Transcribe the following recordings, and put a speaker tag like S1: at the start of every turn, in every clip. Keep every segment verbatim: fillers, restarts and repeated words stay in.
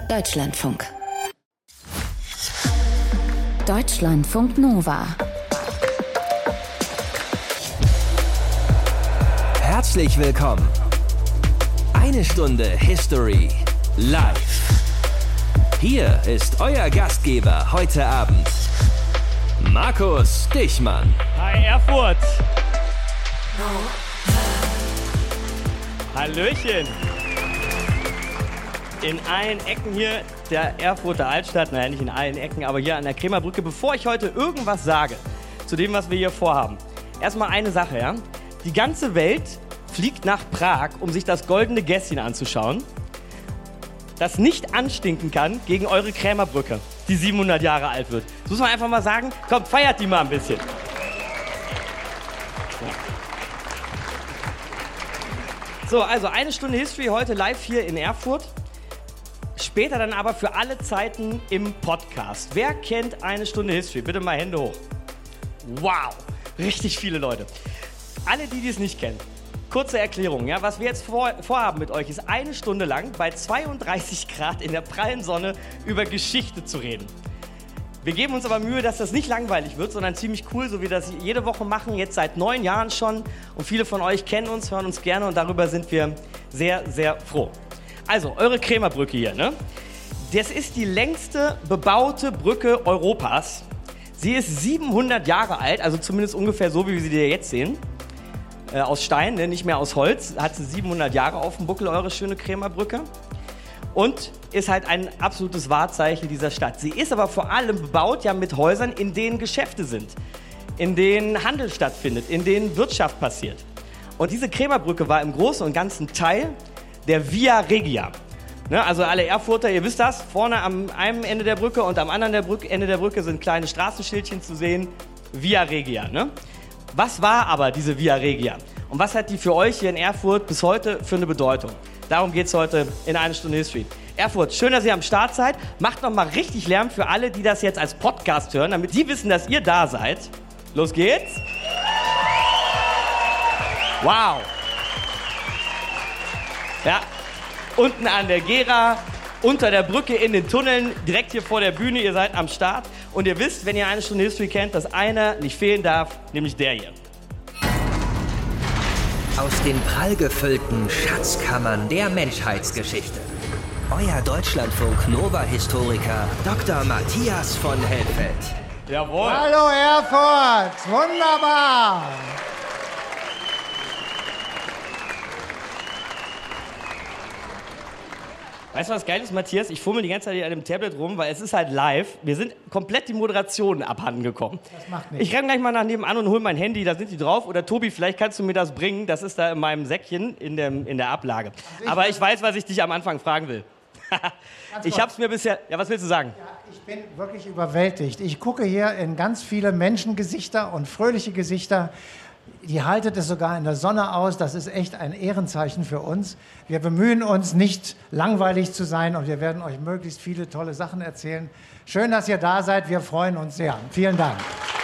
S1: Deutschlandfunk. Deutschlandfunk Nova.
S2: Herzlich willkommen. Eine Stunde History live. Hier ist euer Gastgeber heute Abend, Markus Dichmann.
S3: Hi Erfurt. Hallöchen. In allen Ecken hier der Erfurter Altstadt, naja, nicht in allen Ecken, aber hier an der Krämerbrücke. Bevor ich heute irgendwas sage zu dem, was wir hier vorhaben, erstmal eine Sache, ja. Die ganze Welt fliegt nach Prag, um sich das Goldene Gässchen anzuschauen, das nicht anstinken kann gegen eure Krämerbrücke, die siebenhundert Jahre alt wird. Das muss man einfach mal sagen. Komm, feiert die mal ein bisschen. So, also eine Stunde History heute live hier in Erfurt. Später dann aber für alle Zeiten im Podcast. Wer kennt eine Stunde History? Bitte mal Hände hoch. Wow, richtig viele Leute. Alle, die dies nicht kennen, kurze Erklärung. Ja, was wir jetzt vor, vorhaben mit euch, ist eine Stunde lang bei zweiunddreißig Grad in der prallen Sonne über Geschichte zu reden. Wir geben uns aber Mühe, dass das nicht langweilig wird, sondern ziemlich cool, so wie wir das jede Woche machen, jetzt seit neun Jahren schon. Und viele von euch kennen uns, hören uns gerne und darüber sind wir sehr, sehr froh. Also, eure Krämerbrücke hier, ne? Das ist die längste bebaute Brücke Europas. Sie ist siebenhundert Jahre alt, also zumindest ungefähr so, wie wir sie hier jetzt sehen. Äh, aus Stein, ne? Nicht mehr aus Holz. Hat sie siebenhundert Jahre auf dem Buckel, eure schöne Krämerbrücke. Und ist halt ein absolutes Wahrzeichen dieser Stadt. Sie ist aber vor allem bebaut ja mit Häusern, in denen Geschäfte sind, in denen Handel stattfindet, in denen Wirtschaft passiert. Und diese Krämerbrücke war im Großen und Ganzen Teil der Via Regia. Ne, also alle Erfurter, ihr wisst das, vorne am einen Ende der Brücke und am anderen der Brücke, Ende der Brücke sind kleine Straßenschildchen zu sehen, Via Regia. Ne? Was war aber diese Via Regia? Und was hat die für euch hier in Erfurt bis heute für eine Bedeutung? Darum geht es heute in eine Stunde History. Erfurt, schön, dass ihr am Start seid. Macht noch mal richtig Lärm für alle, die das jetzt als Podcast hören, damit die wissen, dass ihr da seid. Los geht's. Wow. Ja, unten an der Gera, unter der Brücke in den Tunneln, direkt hier vor der Bühne, ihr seid am Start. Und ihr wisst, wenn ihr eine Stunde History kennt, dass einer nicht fehlen darf, nämlich der hier.
S2: Aus den prallgefüllten Schatzkammern der Menschheitsgeschichte. Euer Deutschlandfunk Nova-Historiker Doktor Matthias von Helfeld.
S3: Jawohl.
S4: Hallo Erfurt, wunderbar.
S3: Weißt du, was geil ist, Matthias? Ich fummel die ganze Zeit hier an dem Tablet rum, weil es ist halt live. Wir sind komplett die Moderation abhanden gekommen.
S4: Das macht nichts.
S3: Ich renne gleich mal nach nebenan und hole mein Handy, da sind die drauf. Oder Tobi, vielleicht kannst du mir das bringen. Das ist da in meinem Säckchen in, dem, in der Ablage.
S4: ich
S3: Aber ich weiß, was ich dich am Anfang fragen will. Ich hab's mir bisher... Ja, was willst du sagen?
S4: Ja, ich bin wirklich überwältigt. Ich gucke hier in ganz viele Menschengesichter und fröhliche Gesichter. Die haltet es sogar in der Sonne aus. Das ist echt ein Ehrenzeichen für uns. Wir bemühen uns, nicht langweilig zu sein und wir werden euch möglichst viele tolle Sachen erzählen. Schön, dass ihr da seid. Wir freuen uns sehr. Vielen Dank.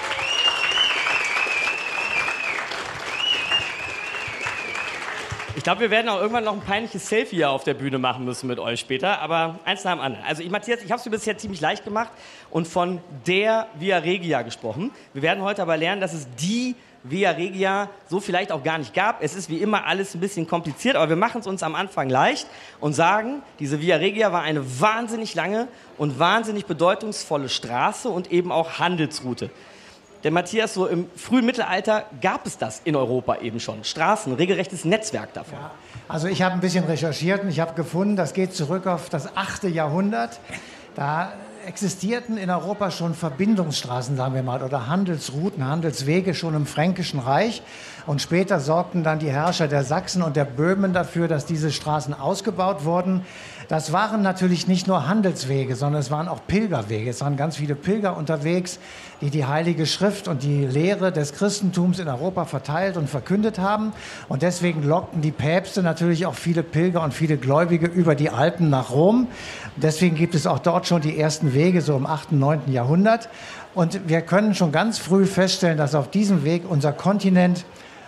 S3: Ich glaube, wir werden auch irgendwann noch ein peinliches Selfie hier auf der Bühne machen müssen mit euch später, aber eins nach dem anderen. Also ich, Matthias, ich habe es mir bisher ziemlich leicht gemacht und von der Via Regia gesprochen. Wir werden heute aber lernen, dass es die Via Regia so vielleicht auch gar nicht gab. Es ist wie immer alles ein bisschen kompliziert, aber wir machen es uns am Anfang leicht und sagen, diese Via Regia war eine wahnsinnig lange und wahnsinnig bedeutungsvolle Straße und eben auch Handelsroute. Denn Matthias, so im frühen Mittelalter gab es das in Europa eben schon. Straßen, ein regelrechtes Netzwerk davon.
S4: Ja, also ich habe ein bisschen recherchiert und ich habe gefunden, das geht zurück auf das achte Jahrhundert. Da existierten in Europa schon Verbindungsstraßen, sagen wir mal, oder Handelsrouten, Handelswege schon im Fränkischen Reich. Und später sorgten dann die Herrscher der Sachsen und der Böhmen dafür, dass diese Straßen ausgebaut wurden. Das waren natürlich nicht nur Handelswege, sondern es waren auch Pilgerwege. Es waren ganz viele Pilger unterwegs, die die Heilige Schrift und die Lehre des Christentums in Europa verteilt und verkündet haben. Und deswegen lockten die Päpste natürlich auch viele Pilger und viele Gläubige über die Alpen nach Rom. Deswegen gibt es auch dort schon die ersten Wege, so im achten, neunten Jahrhundert. Und wir können schon ganz früh feststellen, dass auf diesem Weg unser Kontinent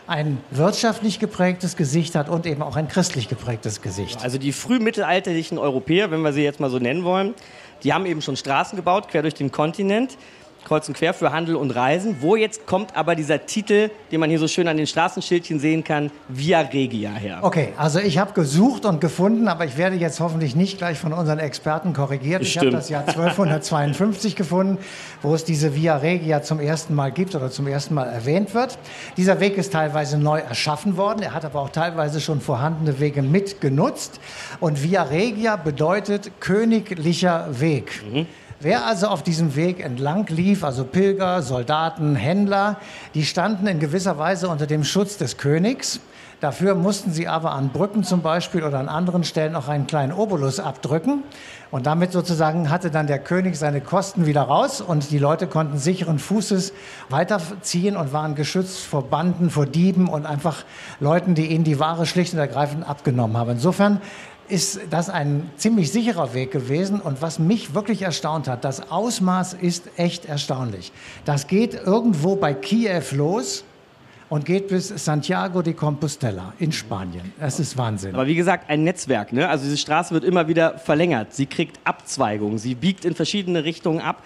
S4: ein wirtschaftlich geprägtes Gesicht hat und eben auch ein christlich geprägtes Gesicht.
S3: Also die frühmittelalterlichen Europäer, wenn wir sie jetzt mal so nennen wollen, die haben eben schon Straßen gebaut, quer durch den Kontinent, kreuz und quer für Handel und Reisen. Wo jetzt kommt aber dieser Titel, den man hier so schön an den Straßenschildchen sehen kann, Via Regia her?
S4: Okay, also ich habe gesucht und gefunden, aber ich werde jetzt hoffentlich nicht gleich von unseren Experten korrigiert. Ich habe das Jahr zwölfhundertzweiundfünfzig gefunden, wo es diese Via Regia zum ersten Mal gibt oder zum ersten Mal erwähnt wird. Dieser Weg ist teilweise neu erschaffen worden, er hat aber auch teilweise schon vorhandene Wege mitgenutzt. Und Via Regia bedeutet königlicher Weg. Mhm. Wer also auf diesem Weg entlang lief, also Pilger, Soldaten, Händler, die standen in gewisser Weise unter dem Schutz des Königs. Dafür mussten sie aber an Brücken zum Beispiel oder an anderen Stellen auch einen kleinen Obolus abdrücken. Und damit sozusagen hatte dann der König seine Kosten wieder raus und die Leute konnten sicheren Fußes weiterziehen und waren geschützt vor Banden, vor Dieben und einfach Leuten, die ihnen die Ware schlicht und ergreifend abgenommen haben. Insofern ist das ein ziemlich sicherer Weg gewesen. Und was mich wirklich erstaunt hat, das Ausmaß ist echt erstaunlich. Das geht irgendwo bei Kiew los und geht bis Santiago de Compostela in Spanien. Das ist Wahnsinn.
S3: Aber wie gesagt, ein Netzwerk, ne? Also diese Straße wird immer wieder verlängert. Sie kriegt Abzweigungen, sie biegt in verschiedene Richtungen ab.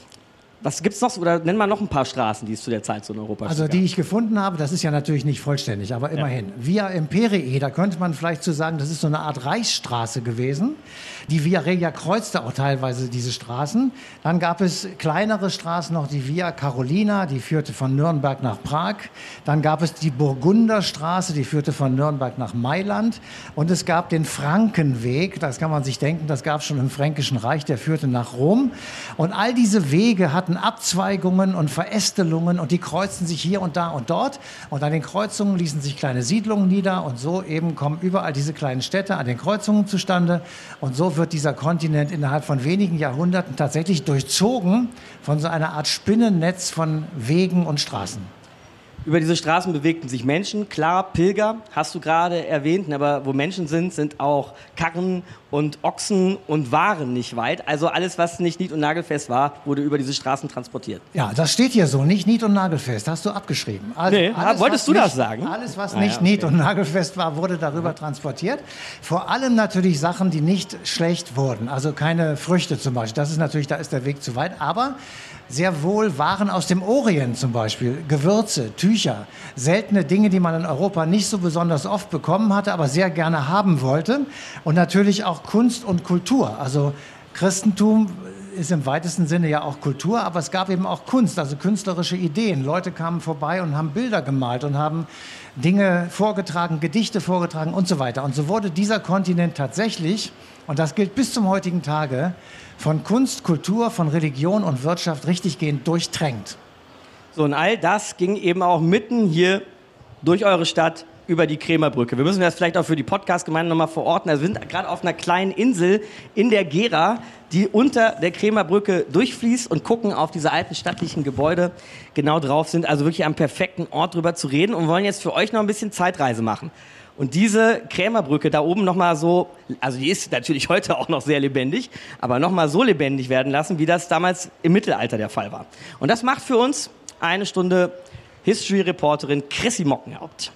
S3: Was gibt's noch? Oder nenn mal noch ein paar Straßen, die es zu der Zeit so in Europa
S4: Also
S3: gab.
S4: die ich gefunden habe, das ist ja natürlich nicht vollständig, aber immerhin. Ja. Via Imperii, da könnte man vielleicht zu sagen, das ist so eine Art Reichsstraße gewesen. Die Via Regia kreuzte auch teilweise diese Straßen. Dann gab es kleinere Straßen noch, die Via Carolina, die führte von Nürnberg nach Prag. Dann gab es die Burgunderstraße, die führte von Nürnberg nach Mailand. Und es gab den Frankenweg, das kann man sich denken, das gab es schon im Fränkischen Reich, der führte nach Rom. Und all diese Wege hatten Abzweigungen und Verästelungen und die kreuzten sich hier und da und dort. Und an den Kreuzungen ließen sich kleine Siedlungen nieder und so eben kommen überall diese kleinen Städte an den Kreuzungen zustande. Und so wird dieser Kontinent innerhalb von wenigen Jahrhunderten tatsächlich durchzogen von so einer Art Spinnennetz von Wegen und Straßen.
S3: Über diese Straßen bewegten sich Menschen, klar, Pilger, hast du gerade erwähnt, aber wo Menschen sind, sind auch Karren und Ochsen und Waren nicht weit. Also alles, was nicht nied- und nagelfest war, wurde über diese Straßen transportiert.
S4: Ja, das steht hier so, nicht nied- und nagelfest, hast du abgeschrieben. Also
S3: nee,
S4: alles,
S3: wolltest du
S4: nicht,
S3: das sagen?
S4: Alles, was
S3: ah,
S4: nicht
S3: ja, okay.
S4: nied- und nagelfest war, wurde darüber ja. transportiert. Vor allem natürlich Sachen, die nicht schlecht wurden, also keine Früchte zum Beispiel. Das ist natürlich, da ist der Weg zu weit, aber sehr wohl Waren aus dem Orient zum Beispiel, Gewürze, Tücher, seltene Dinge, die man in Europa nicht so besonders oft bekommen hatte, aber sehr gerne haben wollte. Und natürlich auch Kunst und Kultur. Also Christentum ist im weitesten Sinne ja auch Kultur, aber es gab eben auch Kunst, also künstlerische Ideen. Leute kamen vorbei und haben Bilder gemalt und haben Dinge vorgetragen, Gedichte vorgetragen und so weiter. Und so wurde dieser Kontinent tatsächlich, und das gilt bis zum heutigen Tage, von Kunst, Kultur, von Religion und Wirtschaft richtiggehend durchtränkt.
S3: So, und all das ging eben auch mitten hier durch eure Stadt über die Krämerbrücke. Wir müssen das vielleicht auch für die Podcast-Gemeinde nochmal verorten. Also wir sind gerade auf einer kleinen Insel in der Gera, die unter der Krämerbrücke durchfließt und gucken auf diese alten stattlichen Gebäude genau drauf, sind also wirklich am perfekten Ort drüber zu reden und wollen jetzt für euch noch ein bisschen Zeitreise machen. Und diese Krämerbrücke da oben nochmal so, also die ist natürlich heute auch noch sehr lebendig, aber nochmal so lebendig werden lassen, wie das damals im Mittelalter der Fall war. Und das macht für uns eine Stunde History-Reporterin Chrissy Mockenhaupt.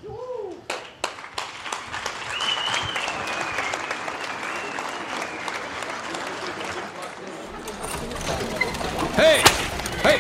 S5: Hey! Hey!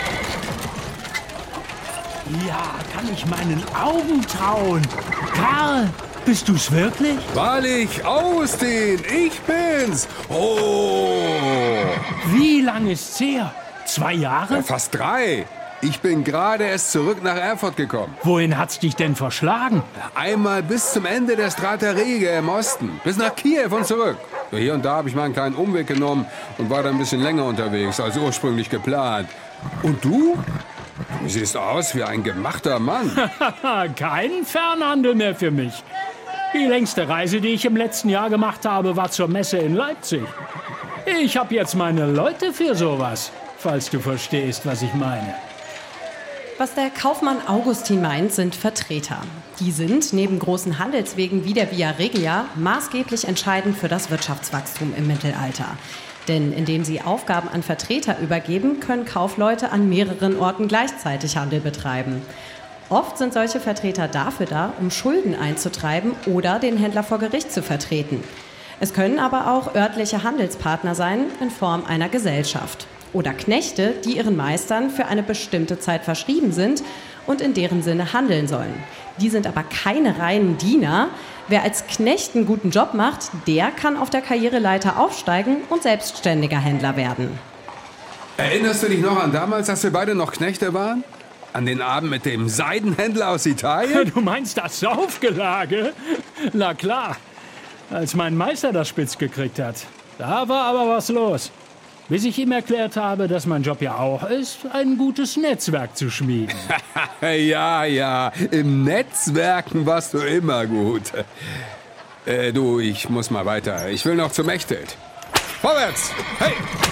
S6: Ja, kann ich meinen Augen trauen. Karl, bist du's wirklich?
S5: Wahrlich, Austin, ich bin's. Oh!
S6: Wie lange ist's her? Zwei Jahre?
S5: Ja, fast drei. Ich bin gerade erst zurück nach Erfurt gekommen.
S6: Wohin hat's dich denn verschlagen?
S5: Einmal bis zum Ende der Strata Regia im Osten. Bis nach Kiew und zurück. Hier und da habe ich mal einen kleinen Umweg genommen und war da ein bisschen länger unterwegs als ursprünglich geplant. Und du? Du siehst aus wie ein gemachter Mann.
S6: Kein Fernhandel mehr für mich. Die längste Reise, die ich im letzten Jahr gemacht habe, war zur Messe in Leipzig. Ich habe jetzt meine Leute für sowas, falls du verstehst, was ich meine.
S7: Was der Kaufmann Augustin meint, sind Vertreter. Die sind, neben großen Handelswegen wie der Via Regia, maßgeblich entscheidend für das Wirtschaftswachstum im Mittelalter. Denn indem sie Aufgaben an Vertreter übergeben, können Kaufleute an mehreren Orten gleichzeitig Handel betreiben. Oft sind solche Vertreter dafür da, um Schulden einzutreiben oder den Händler vor Gericht zu vertreten. Es können aber auch örtliche Handelspartner sein in Form einer Gesellschaft. Oder Knechte, die ihren Meistern für eine bestimmte Zeit verschrieben sind und in deren Sinne handeln sollen. Die sind aber keine reinen Diener. Wer als Knecht einen guten Job macht, der kann auf der Karriereleiter aufsteigen und selbstständiger Händler werden.
S5: Erinnerst du dich noch an damals, als wir beide noch Knechte waren? An den Abend mit dem Seidenhändler aus Italien?
S6: Du meinst das Saufgelage? Na klar, als mein Meister das spitz gekriegt hat. Da war aber was los. Bis ich ihm erklärt habe, dass mein Job ja auch ist, ein gutes Netzwerk zu schmieden.
S5: Ja, ja, im Netzwerken warst du immer gut. Äh, du, ich muss mal weiter. Ich will noch zum Mechthild. Vorwärts! Hey!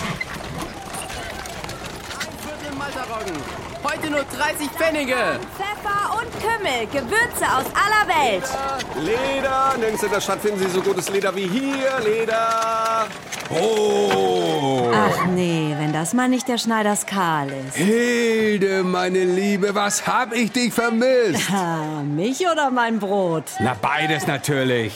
S8: Heute nur dreißig Pfennige.
S9: Pfeffer und Kümmel, Gewürze aus aller Welt.
S10: Leder, nirgends in der Stadt finden Sie so gutes Leder wie hier. Leder.
S5: Oh!
S9: Ach nee, wenn das mal nicht der Schneiders Karl ist.
S5: Hilde, meine Liebe, was hab ich dich vermisst?
S9: Ha, mich oder mein Brot?
S5: Na, beides natürlich.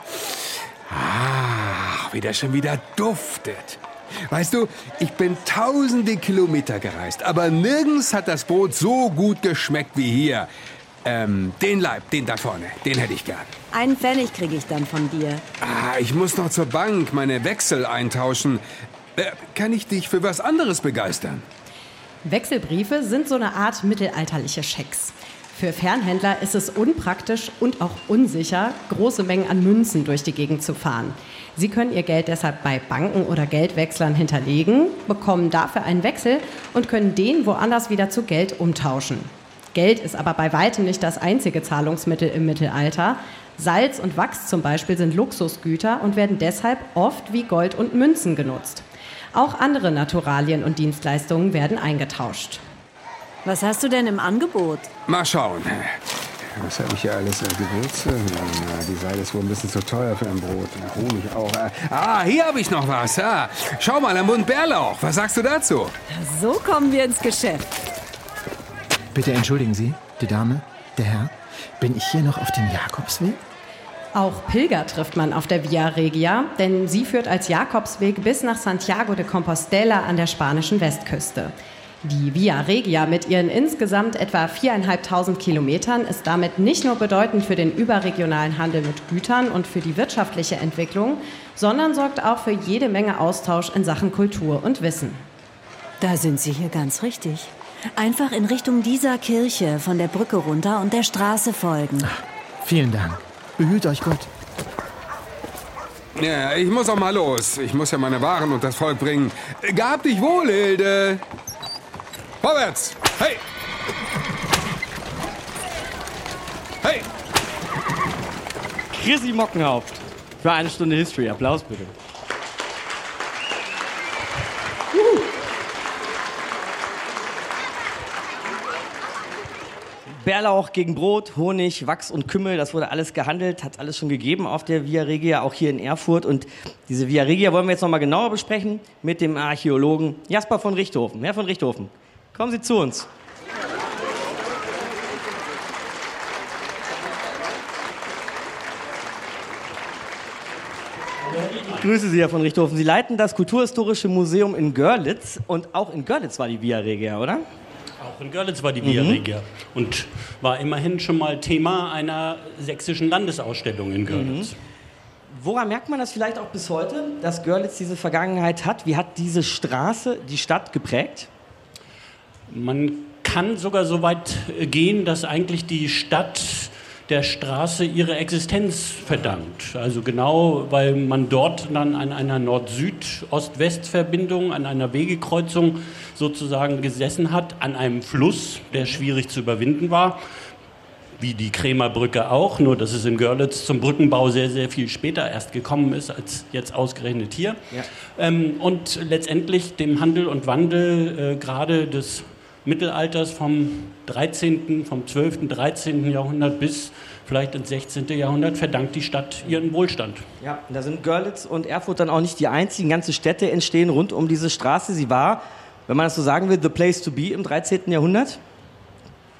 S5: Ah, wie das schon wieder duftet. Weißt du, ich bin tausende Kilometer gereist, aber nirgends hat das Brot so gut geschmeckt wie hier. Ähm, den Leib, den da vorne, den hätte ich gern.
S9: Einen Pfennig kriege ich dann von dir.
S5: Ah, ich muss noch zur Bank meine Wechsel eintauschen. Äh, kann ich dich für was anderes begeistern?
S7: Wechselbriefe sind so eine Art mittelalterliche Schecks. Für Fernhändler ist es unpraktisch und auch unsicher, große Mengen an Münzen durch die Gegend zu fahren. Sie können Ihr Geld deshalb bei Banken oder Geldwechslern hinterlegen, bekommen dafür einen Wechsel und können den woanders wieder zu Geld umtauschen. Geld ist aber bei weitem nicht das einzige Zahlungsmittel im Mittelalter. Salz und Wachs zum Beispiel sind Luxusgüter und werden deshalb oft wie Gold und Münzen genutzt. Auch andere Naturalien und Dienstleistungen werden eingetauscht.
S9: Was hast du denn im Angebot?
S5: Mal schauen. Was habe ich hier alles? Äh, Gewürze? Ja, die Seide ist wohl ein bisschen zu teuer für ein Brot. Honig auch. Äh. Ah, hier habe ich noch was. Ah, schau mal, ein Bund Bärlauch. Was sagst du dazu?
S9: So kommen wir ins Geschäft.
S11: Bitte entschuldigen Sie, die Dame, der Herr. Bin ich hier noch auf dem Jakobsweg?
S7: Auch Pilger trifft man auf der Via Regia, denn sie führt als Jakobsweg bis nach Santiago de Compostela an der spanischen Westküste. Die Via Regia mit ihren insgesamt etwa viertausendfünfhundert Kilometern ist damit nicht nur bedeutend für den überregionalen Handel mit Gütern und für die wirtschaftliche Entwicklung, sondern sorgt auch für jede Menge Austausch in Sachen Kultur und Wissen.
S9: Da sind Sie hier ganz richtig. Einfach in Richtung dieser Kirche von der Brücke runter und der Straße folgen.
S11: Ach, vielen Dank. Behüt euch Gott.
S5: Ja, ich muss auch mal los. Ich muss ja meine Waren und das Volk bringen. Gab dich wohl, Hilde. Vorwärts! Hey! Hey!
S3: Chrissy Mockenhaupt für eine Stunde History. Applaus bitte. Juhu. Bärlauch gegen Brot, Honig, Wachs und Kümmel, das wurde alles gehandelt, hat alles schon gegeben auf der Via Regia, auch hier in Erfurt. Und diese Via Regia wollen wir jetzt noch mal genauer besprechen mit dem Archäologen Jasper von Richthofen. Herr von Richthofen, kommen Sie zu uns. Ich grüße Sie, Herr von Richthofen. Sie leiten das Kulturhistorische Museum in Görlitz. Und auch in Görlitz war die Via Regia, oder?
S12: Auch in Görlitz war die Via
S3: Mhm.
S12: Regia und war immerhin schon mal Thema einer sächsischen Landesausstellung in Görlitz.
S3: Mhm. Woran merkt man das vielleicht auch bis heute, dass Görlitz diese Vergangenheit hat? Wie hat diese Straße die Stadt geprägt?
S12: Man kann sogar so weit gehen, dass eigentlich die Stadt der Straße ihre Existenz verdankt. Also genau, weil man dort dann an einer Nord-Süd-Ost-West-Verbindung, an einer Wegekreuzung sozusagen gesessen hat, an einem Fluss, der schwierig zu überwinden war, wie die Krämerbrücke auch, nur dass es in Görlitz zum Brückenbau sehr, sehr viel später erst gekommen ist, als jetzt ausgerechnet hier.
S3: Ja.
S12: Ähm, und letztendlich dem Handel und Wandel äh, gerade des Mittelalters vom dreizehnten, vom zwölften, dreizehnten Jahrhundert bis vielleicht ins sechzehnten Jahrhundert verdankt die Stadt ihren Wohlstand.
S3: Ja, und da sind Görlitz und Erfurt dann auch nicht die einzigen. Ganze Städte entstehen rund um diese Straße. Sie war, wenn man das so sagen will, the place to be im dreizehnten Jahrhundert.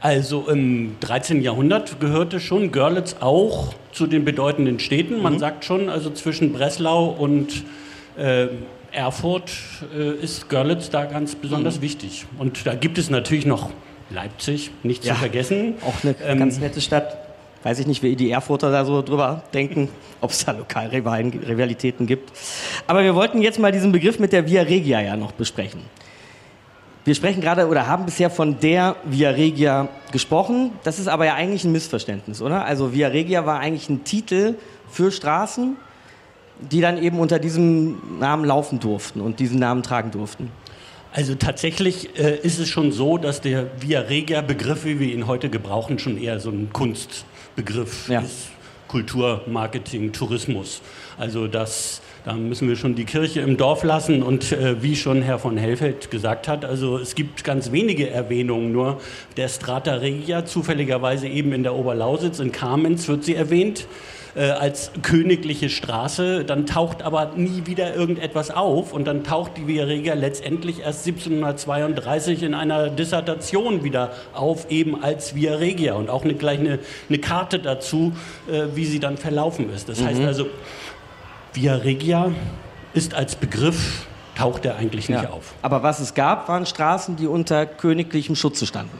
S12: Also im dreizehnten Jahrhundert gehörte schon Görlitz auch zu den bedeutenden Städten. Man mhm. sagt schon, also zwischen Breslau und äh, Erfurt äh, ist Görlitz da ganz besonders mhm. wichtig. Und da gibt es natürlich noch Leipzig, nicht ja, zu vergessen.
S3: Auch eine ähm, ganz nette Stadt. Weiß ich nicht, wie die Erfurter da so drüber denken, ob es da Lokalrivalitäten gibt. Aber wir wollten jetzt mal diesen Begriff mit der Via Regia ja noch besprechen. Wir sprechen gerade oder haben bisher von der Via Regia gesprochen. Das ist aber ja eigentlich ein Missverständnis, oder? Also Via Regia war eigentlich ein Titel für Straßen, die dann eben unter diesem Namen laufen durften und diesen Namen tragen durften.
S12: Also tatsächlich äh, ist es schon so, dass der Via Regia-Begriff, wie wir ihn heute gebrauchen, schon eher so ein Kunstbegriff ja. ist. Kultur, Marketing, Tourismus. Also das, da müssen wir schon die Kirche im Dorf lassen. Und äh, wie schon Herr von Hellfeld gesagt hat, also es gibt ganz wenige Erwähnungen nur der Strada Regia, zufälligerweise eben in der Oberlausitz, in Kamenz wird sie erwähnt. Äh, als königliche Straße, dann taucht aber nie wieder irgendetwas auf und dann taucht die Via Regia letztendlich erst siebzehnhundertzweiunddreißig in einer Dissertation wieder auf, eben als Via Regia und auch eine, gleich eine, eine Karte dazu, äh, wie sie dann verlaufen ist. Das mhm. heißt also, Via Regia ist als Begriff, taucht er eigentlich nicht ja. auf.
S3: Aber was es gab, waren Straßen, die unter königlichem Schutze standen.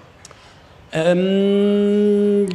S12: Ähm,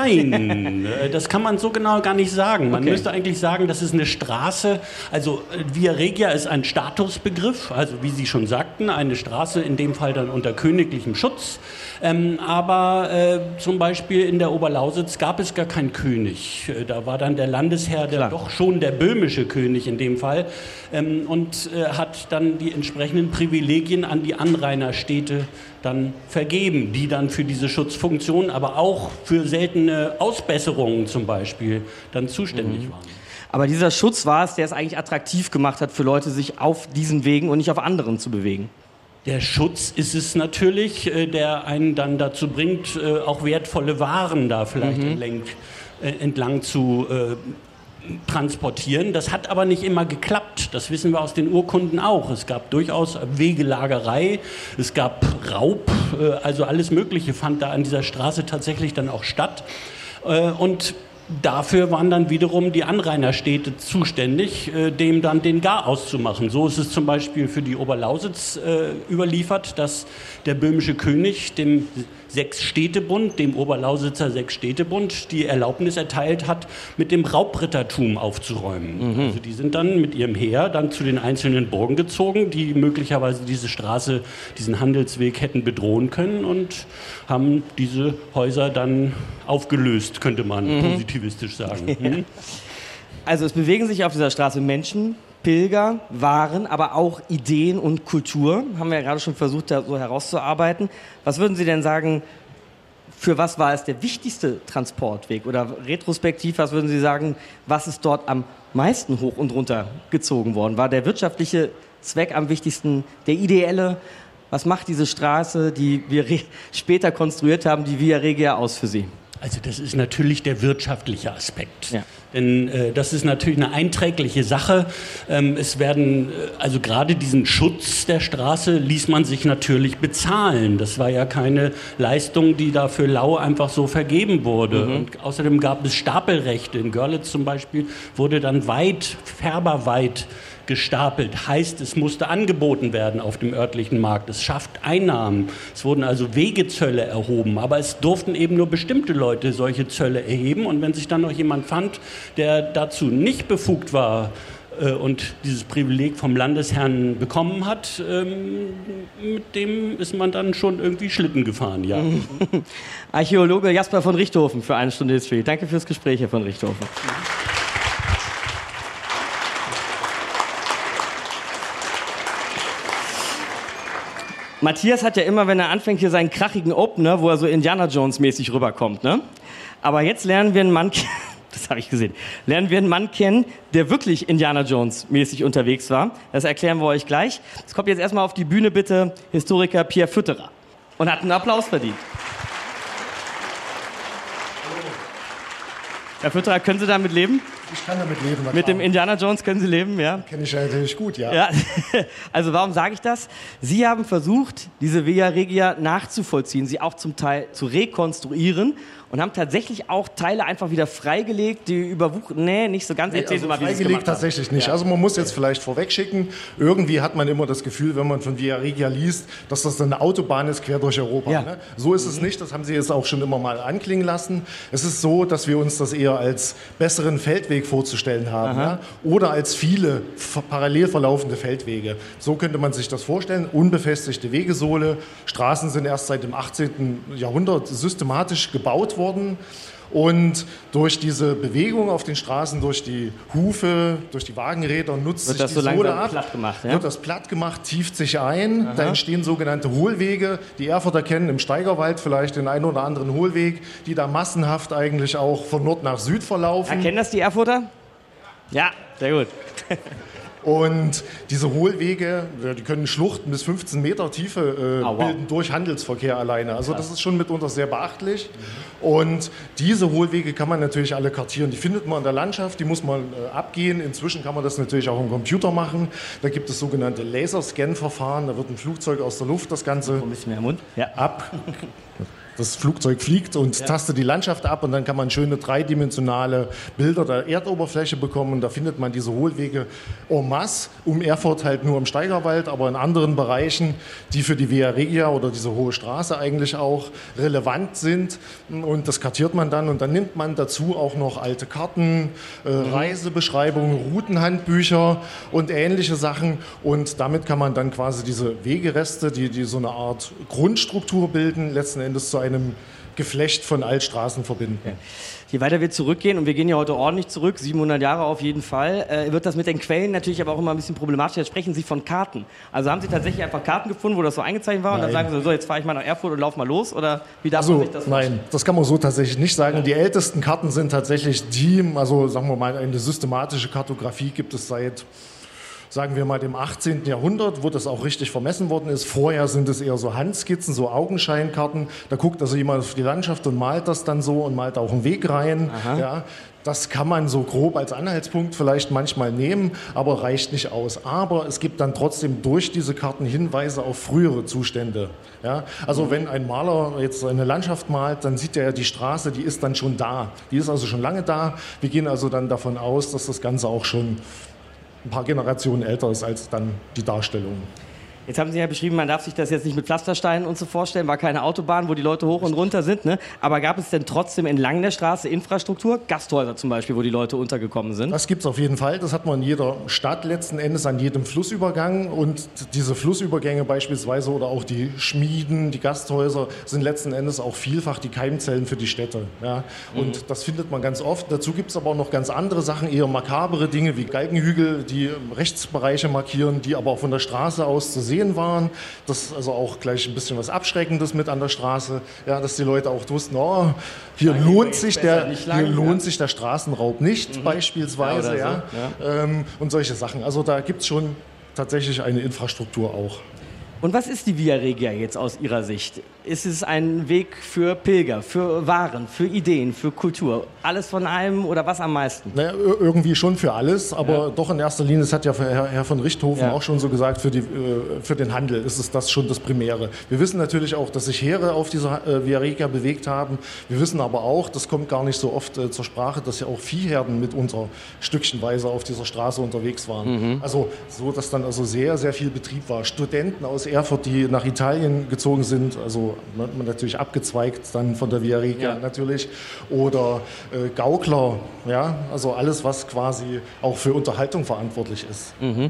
S12: jein. Das kann man so genau gar nicht sagen. Man okay. müsste eigentlich sagen, das ist eine Straße. Also Via Regia ist ein Statusbegriff, also wie Sie schon sagten, eine Straße in dem Fall dann unter königlichem Schutz. Ähm, aber äh, zum Beispiel in der Oberlausitz gab es gar keinen König. Da war dann der Landesherr, der Klar. doch schon der böhmische König in dem Fall, ähm, und äh, hat dann die entsprechenden Privilegien an die Anrainerstädte dann vergeben, die dann für diese Schutzfunktion, aber auch für seltene Ausbesserungen zum Beispiel dann zuständig mhm. waren.
S3: Aber dieser Schutz war es, der es eigentlich attraktiv gemacht hat für Leute, sich auf diesen Wegen und nicht auf anderen zu bewegen.
S12: Der Schutz ist es natürlich, der einen dann dazu bringt, auch wertvolle Waren da vielleicht mhm. entlang, entlang zu äh, transportieren. Das hat aber nicht immer geklappt. Das wissen wir aus den Urkunden auch. Es gab durchaus Wegelagerei, es gab Raub, also alles Mögliche fand da an dieser Straße tatsächlich dann auch statt. Und dafür waren dann wiederum die Anrainerstädte zuständig, dem dann den Garaus zu machen. So ist es zum Beispiel für die Oberlausitz überliefert, dass der böhmische König dem Sechsstädtebund, dem Oberlausitzer Sechsstädtebund, die Erlaubnis erteilt hat, mit dem Raubrittertum aufzuräumen. Mhm. Also die sind dann mit ihrem Heer dann zu den einzelnen Burgen gezogen, die möglicherweise diese Straße, diesen Handelsweg hätten bedrohen können und haben diese Häuser dann aufgelöst, könnte man mhm. positivistisch sagen. Mhm.
S3: Also es bewegen sich auf dieser Straße Menschen, Pilger, Waren, aber auch Ideen und Kultur. Haben wir ja gerade schon versucht, da so herauszuarbeiten. Was würden Sie denn sagen, für was war es der wichtigste Transportweg? Oder retrospektiv, was würden Sie sagen, was ist dort am meisten hoch und runter gezogen worden? War der wirtschaftliche Zweck am wichtigsten, der ideelle? Was macht diese Straße, die wir später konstruiert haben, die Via Regia aus für Sie?
S12: Also das ist natürlich der wirtschaftliche Aspekt.
S3: Ja.
S12: Denn äh, das ist natürlich eine einträgliche Sache. Ähm, es werden, äh, also gerade diesen Schutz der Straße ließ man sich natürlich bezahlen. Das war ja keine Leistung, die da für lau einfach so vergeben wurde. Mhm. Und außerdem gab es Stapelrechte. In Görlitz zum Beispiel wurde dann weit, färberweit gestapelt. Heißt, es musste angeboten werden auf dem örtlichen Markt. Es schafft Einnahmen. Es wurden also Wegezölle erhoben. Aber es durften eben nur bestimmte Leute solche Zölle erheben. Und wenn sich dann noch jemand fand, der dazu nicht befugt war äh, und dieses Privileg vom Landesherrn bekommen hat, ähm, mit dem ist man dann schon irgendwie Schlitten gefahren, ja.
S3: Archäologe Jasper von Richthofen für eine Stunde History. Danke fürs Gespräch, Herr von Richthofen. Matthias hat ja immer, wenn er anfängt, hier seinen krachigen Opener, wo er so Indiana Jones-mäßig rüberkommt, ne? Aber jetzt lernen wir einen Mann kennen, das habe ich gesehen, lernen wir einen Mann kennen, der wirklich Indiana Jones-mäßig unterwegs war. Das erklären wir euch gleich. Es kommt jetzt erstmal auf die Bühne, bitte, Historiker Pierre Fütterer. Und hat einen Applaus verdient. Herr Fütterer, können Sie damit leben?
S13: Ich kann damit leben.
S3: Mit dem Indiana Jones können Sie leben, ja?
S13: Kenne ich ja natürlich gut, ja.
S3: ja. Also warum sage ich das? Sie haben versucht, diese Via Regia nachzuvollziehen, sie auch zum Teil zu rekonstruieren und haben tatsächlich auch Teile einfach wieder freigelegt, die überwuchern. Nee, nicht so ganz.
S13: Nee,
S3: Erzählen
S13: also
S3: Sie mal, wie Sie es
S13: freigelegt
S3: gemacht haben.
S13: tatsächlich nicht.
S3: Ja.
S13: Also man muss jetzt vielleicht vorweg schicken, irgendwie hat man immer das Gefühl, wenn man von Via Regia liest, dass das eine Autobahn ist quer durch Europa.
S3: Ja.
S13: Ne? So ist es nicht, das haben Sie jetzt auch schon immer mal anklingen lassen. Es ist so, dass wir uns das eher als besseren Feldweg vorzustellen haben, ja? Oder als viele parallel verlaufende Feldwege. So könnte man sich das vorstellen. Unbefestigte Wegesohle, Straßen sind erst seit dem achtzehnten Jahrhundert systematisch gebaut worden. Und durch diese Bewegung auf den Straßen, durch die Hufe, durch die Wagenräder nutzt
S3: wird
S13: sich
S3: das
S13: die
S3: so
S13: Sohle
S3: langsam
S13: ab,
S3: platt gemacht, ja?
S13: wird das platt gemacht, tieft sich ein.
S3: Aha.
S13: Da entstehen sogenannte Hohlwege. Die Erfurter kennen im Steigerwald vielleicht den einen oder anderen Hohlweg, die da massenhaft eigentlich auch von Nord nach Süd verlaufen.
S3: Erkennen das die Erfurter? Ja, sehr gut.
S13: Und diese Hohlwege, die können Schluchten bis fünfzehn Meter Tiefe äh,
S3: oh, wow.
S13: bilden durch Handelsverkehr alleine. Also das ist schon mitunter sehr beachtlich. Und diese Hohlwege kann man natürlich alle kartieren. Die findet man in der Landschaft, die muss man äh, abgehen. Inzwischen kann man das natürlich auch im Computer machen. Da gibt es sogenannte Laserscan-Verfahren. Da wird ein Flugzeug aus der Luft das Ganze
S3: ein bisschen mehr Mund. Ja.
S13: ab. Das Flugzeug fliegt und ja. tastet die Landschaft ab und dann kann man schöne dreidimensionale Bilder der Erdoberfläche bekommen. Und da findet man diese Hohlwege en masse, um Erfurt halt nur im Steigerwald, aber in anderen Bereichen, die für die Via Regia oder diese hohe Straße eigentlich auch relevant sind. Und das kartiert man dann und dann nimmt man dazu auch noch alte Karten, äh, mhm. Reisebeschreibungen, Routenhandbücher und ähnliche Sachen. Und damit kann man dann quasi diese Wegereste, die, die so eine Art Grundstruktur bilden, letzten Endes zu einem Geflecht von Altstraßen verbinden.
S3: Ja. Je weiter wir zurückgehen, und wir gehen ja heute ordentlich zurück, siebenhundert Jahre auf jeden Fall, äh, wird das mit den Quellen natürlich aber auch immer ein bisschen problematisch. Jetzt sprechen Sie von Karten. Also haben Sie tatsächlich einfach Karten gefunden, wo das so eingezeichnet war? Nein. Und dann sagen Sie, so, jetzt fahre ich mal nach Erfurt und laufe mal los? Oder wie darf
S13: also,
S3: man sich das vorstellen?
S13: Nein, das kann man so tatsächlich nicht sagen. Ja. Die ältesten Karten sind tatsächlich die, also sagen wir mal, eine systematische Kartografie gibt es seit, sagen wir mal, dem achtzehnten Jahrhundert, wo das auch richtig vermessen worden ist. Vorher sind es eher so Handskizzen, so Augenscheinkarten. Da guckt also jemand auf die Landschaft und malt das dann so und malt auch einen Weg rein. Ja, das kann man so grob als Anhaltspunkt vielleicht manchmal nehmen, aber reicht nicht aus. Aber es gibt dann trotzdem durch diese Karten Hinweise auf frühere Zustände. Ja, also wenn ein Maler jetzt eine Landschaft malt, dann sieht er ja die Straße, die ist dann schon da. Die ist also schon lange da. Wir gehen also dann davon aus, dass das Ganze auch schon ein paar Generationen älter ist als dann die Darstellung.
S3: Jetzt haben Sie ja beschrieben, man darf sich das jetzt nicht mit Pflastersteinen und so vorstellen, war keine Autobahn, wo die Leute hoch und runter sind, ne? Aber gab es denn trotzdem entlang der Straße Infrastruktur, Gasthäuser zum Beispiel, wo die Leute untergekommen sind?
S13: Das gibt es auf jeden Fall. Das hat man in jeder Stadt letzten Endes, an jedem Flussübergang. Und diese Flussübergänge beispielsweise oder auch die Schmieden, die Gasthäuser sind letzten Endes auch vielfach die Keimzellen für die Städte. Ja? Und mhm. das findet man ganz oft. Dazu gibt es aber auch noch ganz andere Sachen, eher makabere Dinge wie Galgenhügel, die Rechtsbereiche markieren, die aber auch von der Straße aus zu sehen waren. Das ist also auch gleich ein bisschen was Abschreckendes mit an der Straße, ja, dass die Leute auch wussten, oh, hier, lohnt sich, der, hier lohnt sich der Straßenraub nicht, mhm. beispielsweise. Ja, ja. So. Ja. Ähm, und solche Sachen. Also da gibt es schon tatsächlich eine Infrastruktur auch.
S3: Und was ist die Via Regia jetzt aus Ihrer Sicht? Ist es ein Weg für Pilger, für Waren, für Ideen, für Kultur? Alles von einem oder was am meisten?
S13: Naja, irgendwie schon für alles, aber ja. doch in erster Linie, das hat ja Herr, Herr von Richthofen ja. auch schon so gesagt, für, die, für den Handel ist es das schon das Primäre. Wir wissen natürlich auch, dass sich Heere auf dieser Via Regia bewegt haben. Wir wissen aber auch, das kommt gar nicht so oft zur Sprache, dass ja auch Viehherden mitunter stückchenweise auf dieser Straße unterwegs waren. Mhm. Also so, dass dann also sehr, sehr viel Betrieb war. Studenten aus Erfurt, die nach Italien gezogen sind, also man natürlich abgezweigt dann von der Via Regia ja. natürlich, oder äh, Gaukler, ja, also alles, was quasi auch für Unterhaltung verantwortlich ist.
S3: Mhm.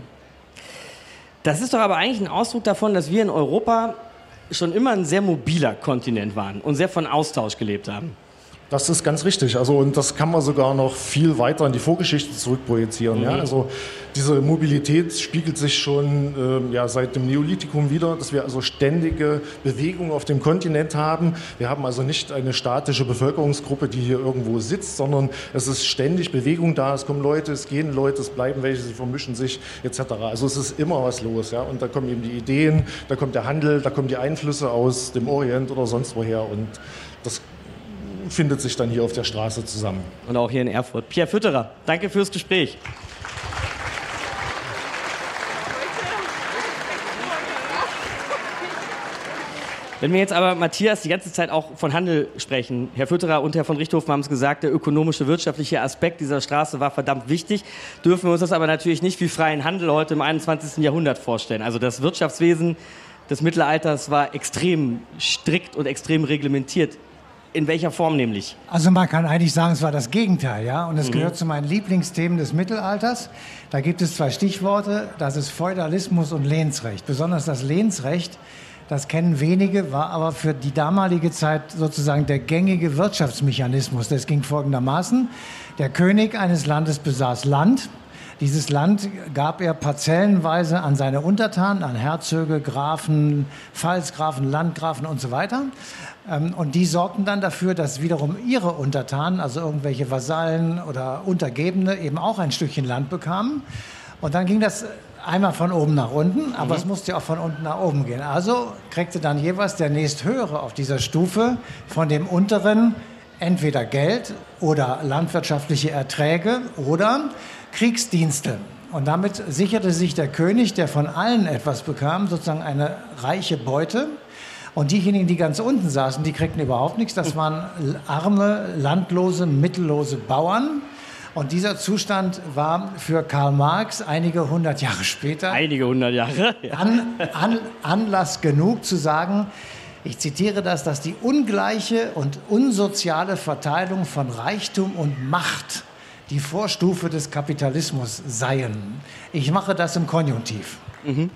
S3: Das ist doch aber eigentlich ein Ausdruck davon, dass wir in Europa schon immer ein sehr mobiler Kontinent waren und sehr von Austausch gelebt haben.
S13: Das ist ganz richtig. Also, und das kann man sogar noch viel weiter in die Vorgeschichte zurückprojizieren. Mhm. Ja? Also diese Mobilität spiegelt sich schon äh, ja, seit dem Neolithikum wieder, dass wir also ständige Bewegung auf dem Kontinent haben. Wir haben also nicht eine statische Bevölkerungsgruppe, die hier irgendwo sitzt, sondern es ist ständig Bewegung da. Es kommen Leute, es gehen Leute, es bleiben welche, sie vermischen sich et cetera. Also es ist immer was los. Ja? Und da kommen eben die Ideen, da kommt der Handel, da kommen die Einflüsse aus dem Orient oder sonst woher. Und das findet sich dann hier auf der Straße zusammen.
S3: Und auch hier in Erfurt. Pierre Fütterer, danke fürs Gespräch. Wenn wir jetzt aber, Matthias, die ganze Zeit auch von Handel sprechen, Herr Fütterer und Herr von Richthofen haben es gesagt, der ökonomische, wirtschaftliche Aspekt dieser Straße war verdammt wichtig, dürfen wir uns das aber natürlich nicht wie freien Handel heute im einundzwanzigsten Jahrhundert vorstellen. Also das Wirtschaftswesen des Mittelalters war extrem strikt und extrem reglementiert. In welcher Form nämlich?
S4: Also man kann eigentlich sagen, es war das Gegenteil, ja. Und es
S3: Mhm.
S4: gehört zu meinen Lieblingsthemen des Mittelalters. Da gibt es zwei Stichworte, das ist Feudalismus und Lehnsrecht. Besonders das Lehnsrecht, das kennen wenige, war aber für die damalige Zeit sozusagen der gängige Wirtschaftsmechanismus. Das ging folgendermaßen. Der König eines Landes besaß Land. Dieses Land gab er parzellenweise an seine Untertanen, an Herzöge, Grafen, Pfalzgrafen, Landgrafen und so weiter. Und die sorgten dann dafür, dass wiederum ihre Untertanen, also irgendwelche Vasallen oder Untergebene, eben auch ein Stückchen Land bekamen. Und dann ging das einmal von oben nach unten, aber mhm. es musste ja auch von unten nach oben gehen. Also kriegte dann jeweils der nächsthöhere auf dieser Stufe von dem unteren entweder Geld oder landwirtschaftliche Erträge oder Kriegsdienste. Und damit sicherte sich der König, der von allen etwas bekam, sozusagen eine reiche Beute. Und diejenigen, die ganz unten saßen, die kriegten überhaupt nichts. Das waren arme, landlose, mittellose Bauern. Und dieser Zustand war für Karl Marx einige hundert Jahre später
S3: einige hundert Jahre, ja.
S4: an, an, Anlass genug zu sagen, ich zitiere das, dass die ungleiche und unsoziale Verteilung von Reichtum und Macht die Vorstufe des Kapitalismus seien. Ich mache das im Konjunktiv.
S3: Mhm.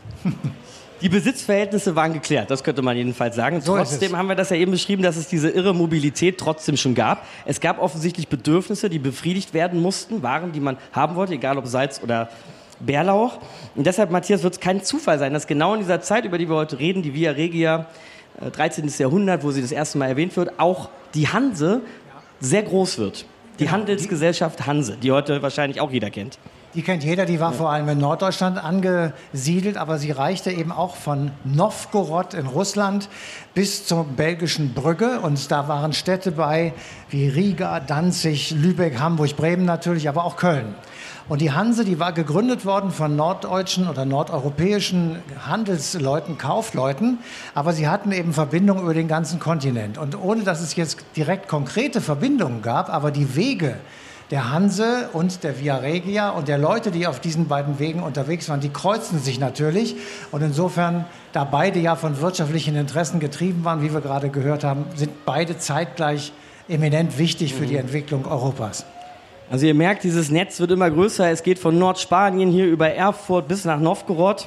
S3: Die Besitzverhältnisse waren geklärt, das könnte man jedenfalls sagen.
S4: So
S3: trotzdem haben wir das ja eben beschrieben, dass es diese irre Mobilität trotzdem schon gab. Es gab offensichtlich Bedürfnisse, die befriedigt werden mussten, Waren, die man haben wollte, egal ob Salz oder Bärlauch. Und deshalb, Matthias, wird es kein Zufall sein, dass genau in dieser Zeit, über die wir heute reden, die Via Regia, dreizehnten Jahrhundert, wo sie das erste Mal erwähnt wird, auch die Hanse sehr groß wird. Die
S4: Genau,
S3: Handelsgesellschaft Hanse, die heute wahrscheinlich auch jeder kennt.
S4: Die kennt jeder, die war ja. vor allem in Norddeutschland angesiedelt, aber sie reichte eben auch von Nowgorod in Russland bis zur belgischen Brücke. Und da waren Städte bei wie Riga, Danzig, Lübeck, Hamburg, Bremen natürlich, aber auch Köln. Und die Hanse, die war gegründet worden von norddeutschen oder nordeuropäischen Handelsleuten, Kaufleuten, aber sie hatten eben Verbindungen über den ganzen Kontinent. Und ohne dass es jetzt direkt konkrete Verbindungen gab, aber die Wege der Hanse und der Via Regia und der Leute, die auf diesen beiden Wegen unterwegs waren, die kreuzten sich natürlich. Und insofern, da beide ja von wirtschaftlichen Interessen getrieben waren, wie wir gerade gehört haben, sind beide zeitgleich eminent wichtig für die Entwicklung Europas.
S3: Also ihr merkt, dieses Netz wird immer größer. Es geht von Nordspanien hier über Erfurt bis nach Nowgorod.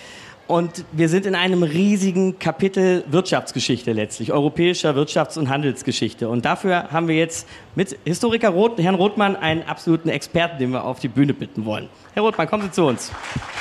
S3: Und wir sind in einem riesigen Kapitel Wirtschaftsgeschichte letztlich, europäischer Wirtschafts- und Handelsgeschichte. Und dafür haben wir jetzt mit Historiker Roth, Herrn Rothmann einen absoluten Experten, den wir auf die Bühne bitten wollen. Herr Rothmann, kommen Sie zu uns.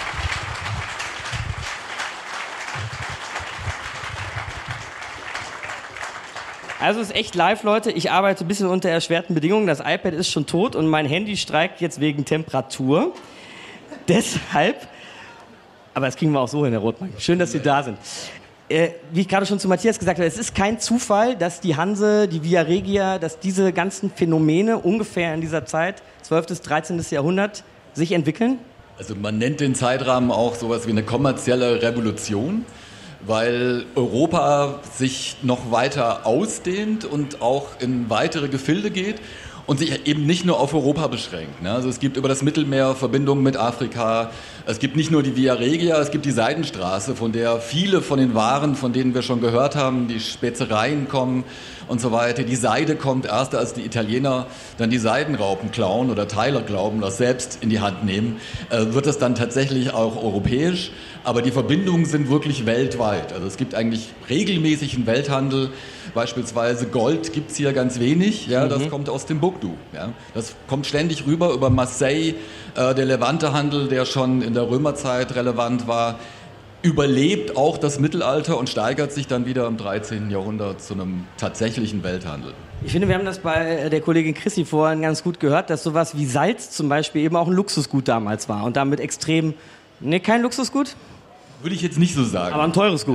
S3: Also es ist echt live, Leute. Ich arbeite ein bisschen unter erschwerten Bedingungen. Das iPad ist schon tot und mein Handy streikt jetzt wegen Temperatur. Deshalb... Aber das kriegen wir auch so hin, Herr Rothmann. Schön, dass Sie da sind. Äh, wie ich gerade schon zu Matthias gesagt habe, es ist kein Zufall, dass die Hanse, die Via Regia, dass diese ganzen Phänomene ungefähr in dieser Zeit, zwölften bis dreizehnten Jahrhundert, sich entwickeln?
S14: Also man nennt den Zeitrahmen auch sowas wie eine kommerzielle Revolution, weil Europa sich noch weiter ausdehnt und auch in weitere Gefilde geht. Und sich eben nicht nur auf Europa beschränkt. Ne? Also es gibt über das Mittelmeer Verbindungen mit Afrika. Es gibt nicht nur die Via Regia, es gibt die Seidenstraße, von der viele von den Waren, von denen wir schon gehört haben, die Spezereien kommen und so weiter. Die Seide kommt erst, als die Italiener dann die Seidenraupen klauen oder Teile glauben, das selbst in die Hand nehmen, äh, wird es dann tatsächlich auch europäisch. Aber die Verbindungen sind wirklich weltweit. Also es gibt eigentlich regelmäßigen Welthandel. Beispielsweise Gold gibt es hier ganz wenig. Ja, mhm. Das kommt aus Timbuktu. Ja. Das kommt ständig rüber über Marseille. Äh, der Levante-Handel, der schon in der Römerzeit relevant war, überlebt auch das Mittelalter und steigert sich dann wieder im dreizehnten Jahrhundert zu einem tatsächlichen Welthandel.
S3: Ich finde, wir haben das bei der Kollegin Chrissy vorhin ganz gut gehört, dass sowas wie Salz zum Beispiel eben auch ein Luxusgut damals war und damit extrem... Ne, kein Luxusgut?
S14: Würde ich jetzt nicht so sagen.
S3: Aber ein teures Gut.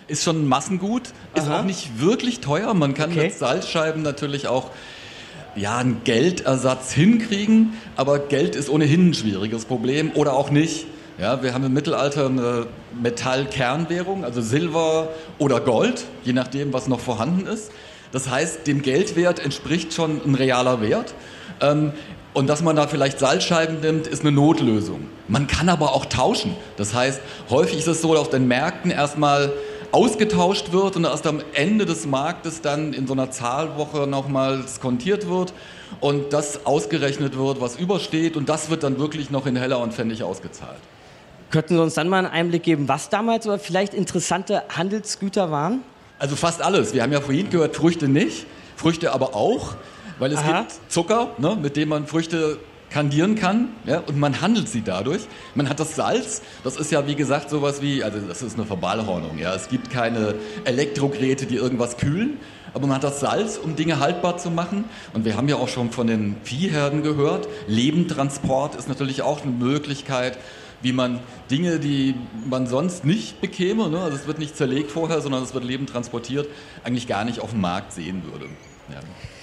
S14: ist schon ein Massengut, ist Aha. auch nicht wirklich teuer. Man kann okay. mit Salzscheiben natürlich auch ja, einen Geldersatz hinkriegen, aber Geld ist ohnehin ein schwieriges Problem oder auch nicht. Ja, wir haben im Mittelalter eine Metallkernwährung, also Silber oder Gold, je nachdem, was noch vorhanden ist. Das heißt, dem Geldwert entspricht schon ein realer Wert. Ähm, und dass man da vielleicht Salzscheiben nimmt, ist eine Notlösung. Man kann aber auch tauschen. Das heißt, häufig ist es so, dass auf den Märkten erstmal ausgetauscht wird und erst am Ende des Marktes dann in so einer Zahlwoche nochmals kontiert wird und das ausgerechnet wird, was übersteht, und das wird dann wirklich noch in Heller und Pfennig ausgezahlt.
S3: Könnten Sie uns dann mal einen Einblick geben, was damals oder vielleicht interessante Handelsgüter waren?
S14: Also fast alles. Wir haben ja vorhin gehört, Früchte nicht, Früchte aber auch, weil es Aha. gibt Zucker, ne, mit dem man Früchte kandieren kann, ja, und man handelt sie dadurch. Man hat das Salz, das ist ja wie gesagt sowas wie, also das ist eine Verballhornung, ja. Es gibt keine Elektrogeräte, die irgendwas kühlen, aber man hat das Salz, um Dinge haltbar zu machen. Und wir haben ja auch schon von den Viehherden gehört, Lebendtransport ist natürlich auch eine Möglichkeit, wie man Dinge, die man sonst nicht bekäme, ne, also es wird nicht zerlegt vorher, sondern es wird lebend transportiert, eigentlich gar nicht auf dem Markt sehen würde. Ja.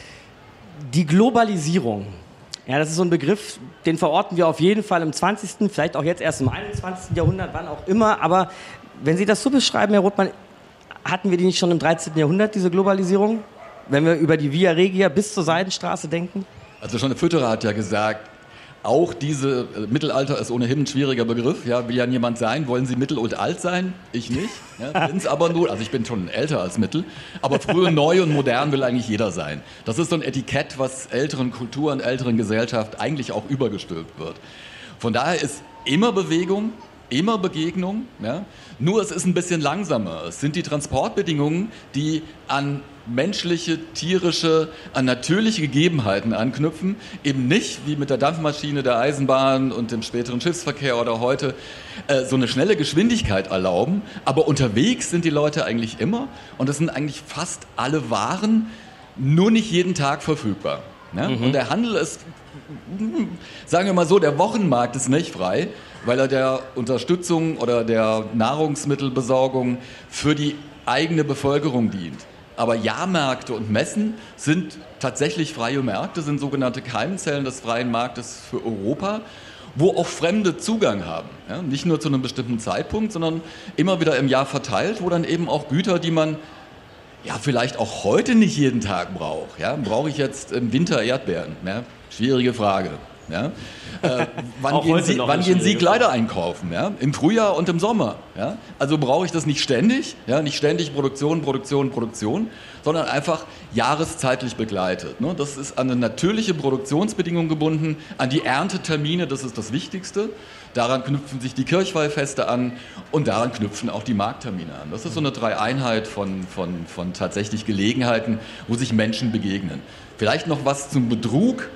S3: Die Globalisierung. Ja, das ist so ein Begriff, den verorten wir auf jeden Fall im zwanzigsten, vielleicht auch jetzt erst im einundzwanzigsten Jahrhundert, wann auch immer. Aber wenn Sie das so beschreiben, Herr Rothmann, hatten wir die nicht schon im dreizehnten Jahrhundert, diese Globalisierung? Wenn wir über die Via Regia bis zur Seidenstraße denken?
S14: Also schon der Fütterer hat ja gesagt, auch diese äh, Mittelalter ist ohnehin ein schwieriger Begriff. Ja, will ja niemand sein. Wollen Sie mittel und alt sein? Ich nicht. Ja, bin's aber nur. Also ich bin schon älter als mittel. Aber früher neu und modern will eigentlich jeder sein. Das ist so ein Etikett, was älteren Kulturen, älteren Gesellschaft eigentlich auch übergestülpt wird. Von daher ist immer Bewegung, immer Begegnung. Ja? Nur es ist ein bisschen langsamer. Es sind die Transportbedingungen, die an menschliche, tierische, an natürliche Gegebenheiten anknüpfen, eben nicht wie mit der Dampfmaschine, der Eisenbahn und dem späteren Schiffsverkehr oder heute äh, so eine schnelle Geschwindigkeit erlauben, aber unterwegs sind die Leute eigentlich immer und es sind eigentlich fast alle Waren nur nicht jeden Tag verfügbar. Ne? Mhm. Und der Handel ist, sagen wir mal so, der Wochenmarkt ist nicht frei, weil er der Unterstützung oder der Nahrungsmittelbesorgung für die eigene Bevölkerung dient. Aber Jahrmärkte und Messen sind tatsächlich freie Märkte, sind sogenannte Keimzellen des freien Marktes für Europa, wo auch Fremde Zugang haben. Ja, nicht nur zu einem bestimmten Zeitpunkt, sondern immer wieder im Jahr verteilt, wo dann eben auch Güter, die man ja vielleicht auch heute nicht jeden Tag braucht. Ja, brauche ich jetzt im Winter Erdbeeren? Ja, schwierige Frage. Ja? Äh, wann gehen Sie, wann gehen Sie Kleider einkaufen? Ja? Im Frühjahr und im Sommer. Ja? Also brauche ich das nicht ständig, ja? Nicht ständig Produktion, Produktion, Produktion, sondern einfach jahreszeitlich begleitet. Ne? Das ist an eine natürliche Produktionsbedingung gebunden, an die Erntetermine, das ist das Wichtigste. Daran knüpfen sich die Kirchweihfeste an und daran knüpfen auch die Markttermine an. Das ist so eine Dreieinheit von, von, von tatsächlich Gelegenheiten, wo sich Menschen begegnen. Vielleicht noch was zum Betrug.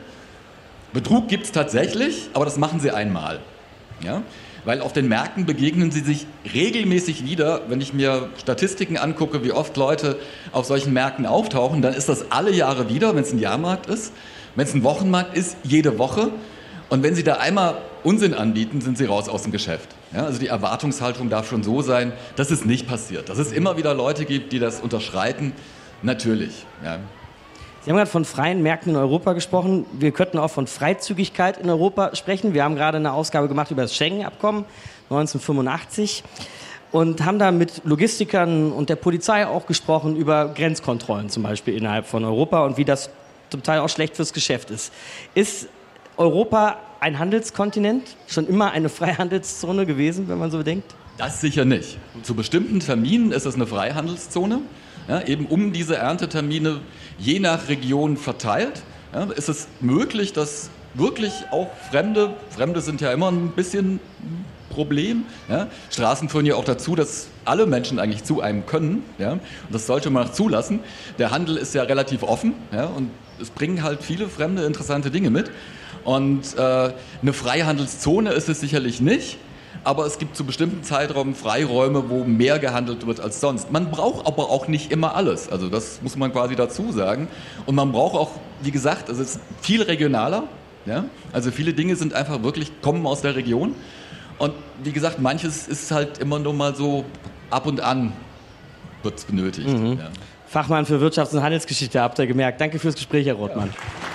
S14: Betrug gibt es tatsächlich, aber das machen sie einmal. Ja? Weil auf den Märkten begegnen sie sich regelmäßig wieder. Wenn ich mir Statistiken angucke, wie oft Leute auf solchen Märkten auftauchen, dann ist das alle Jahre wieder, wenn es ein Jahrmarkt ist. Wenn es ein Wochenmarkt ist, jede Woche. Und wenn sie da einmal Unsinn anbieten, sind sie raus aus dem Geschäft. Ja? Also die Erwartungshaltung darf schon so sein, dass es nicht passiert. Dass es immer wieder Leute gibt, die das unterschreiten, natürlich. Ja.
S3: Sie haben gerade von freien Märkten in Europa gesprochen. Wir könnten auch von Freizügigkeit in Europa sprechen. Wir haben gerade eine Ausgabe gemacht über das Schengen-Abkommen neunzehnhundertfünfundachtzig und haben da mit Logistikern und der Polizei auch gesprochen über Grenzkontrollen zum Beispiel innerhalb von Europa und wie das zum Teil auch schlecht fürs Geschäft ist. Ist Europa ein Handelskontinent? Schon immer eine Freihandelszone gewesen, wenn man so denkt?
S14: Das sicher nicht. Zu bestimmten Terminen ist es eine Freihandelszone. Ja, eben um diese Erntetermine je nach Region verteilt. Ja, ist es möglich, dass wirklich auch Fremde, Fremde sind ja immer ein bisschen ein Problem. Ja, Straßen führen ja auch dazu, dass alle Menschen eigentlich zu einem können. Ja, und das sollte man auch zulassen. Der Handel ist ja relativ offen, ja, und es bringen halt viele Fremde interessante Dinge mit. Und äh, eine Freihandelszone ist es sicherlich nicht. Aber es gibt zu bestimmten Zeitraum Freiräume, wo mehr gehandelt wird als sonst. Man braucht aber auch nicht immer alles. Also das muss man quasi dazu sagen. Und man braucht auch, wie gesagt, es ist viel regionaler. Ja? Also viele Dinge sind einfach wirklich, kommen aus der Region. Und wie gesagt, manches ist halt immer nur mal so ab und an wird es benötigt.
S3: Mhm.
S14: Ja.
S3: Fachmann für Wirtschafts- und Handelsgeschichte, habt ihr gemerkt. Danke fürs Gespräch, Herr Rothmann.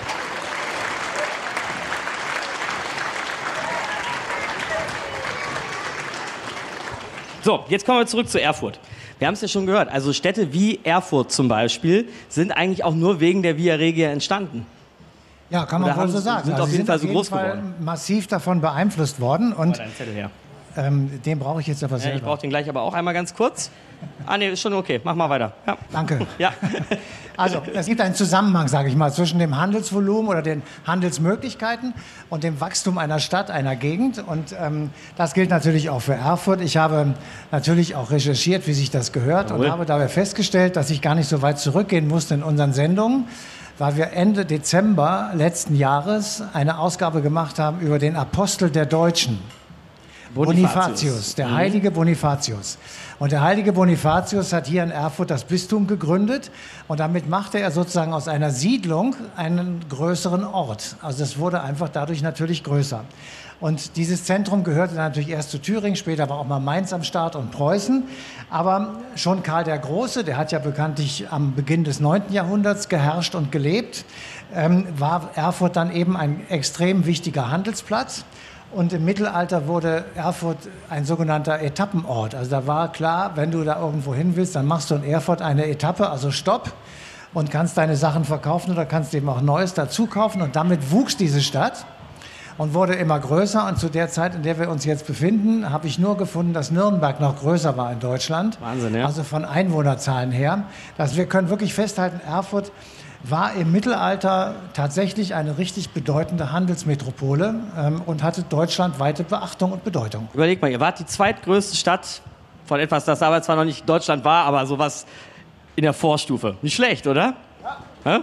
S3: So, jetzt kommen wir zurück zu Erfurt. Wir haben es ja schon gehört, also Städte wie Erfurt zum Beispiel sind eigentlich auch nur wegen der Via Regia entstanden.
S4: Ja, kann man
S3: Oder
S4: wohl
S3: haben-
S4: so sagen.
S3: sind
S4: Also
S3: auf
S4: sie
S3: jeden Fall so
S4: auf
S3: groß
S4: Fall
S3: geworden.
S4: massiv davon beeinflusst worden. Und
S3: Dein Zettel her.
S4: ähm, den brauche ich jetzt aber
S3: Ja,
S4: selber.
S3: ich brauche den gleich aber auch einmal ganz kurz. Ah, nee, ist schon okay. Mach mal weiter. Ja.
S4: Danke.
S3: Ja.
S4: Also es gibt einen Zusammenhang, sage ich mal, zwischen dem Handelsvolumen oder den Handelsmöglichkeiten und dem Wachstum einer Stadt, einer Gegend. Und ähm, das gilt natürlich auch für Erfurt. Ich habe natürlich auch recherchiert, wie sich das gehört,
S3: Jawohl.
S4: und habe dabei festgestellt, dass ich gar nicht so weit zurückgehen musste in unseren Sendungen, weil wir Ende Dezember letzten Jahres eine Ausgabe gemacht haben über den Apostel der Deutschen.
S3: Bonifatius.
S4: Bonifatius, der
S3: Mhm.
S4: heilige Bonifatius. Und der heilige Bonifatius hat hier in Erfurt das Bistum gegründet und damit machte er sozusagen aus einer Siedlung einen größeren Ort. Also es wurde einfach dadurch natürlich größer. Und dieses Zentrum gehörte dann natürlich erst zu Thüringen, später war auch mal Mainz am Start und Preußen. Aber schon Karl der Große, der hat ja bekanntlich am Beginn des neunten Jahrhunderts geherrscht und gelebt, ähm, war Erfurt dann eben ein extrem wichtiger Handelsplatz. Und im Mittelalter wurde Erfurt ein sogenannter Etappenort. Also da war klar, wenn du da irgendwo hin willst, dann machst du in Erfurt eine Etappe, also Stopp, und kannst deine Sachen verkaufen oder kannst eben auch Neues dazu kaufen. Und damit wuchs diese Stadt und wurde immer größer. Und zu der Zeit, in der wir uns jetzt befinden, habe ich nur gefunden, dass Nürnberg noch größer war in Deutschland.
S3: Wahnsinn, ja.
S4: Also von Einwohnerzahlen her. Dass wir können wirklich festhalten, Erfurt war im Mittelalter tatsächlich eine richtig bedeutende Handelsmetropole ähm, und hatte deutschlandweite Beachtung und Bedeutung.
S3: Überleg mal, ihr wart die zweitgrößte Stadt von etwas, das damals zwar noch nicht Deutschland war, aber sowas in der Vorstufe. Nicht schlecht, oder? Ja.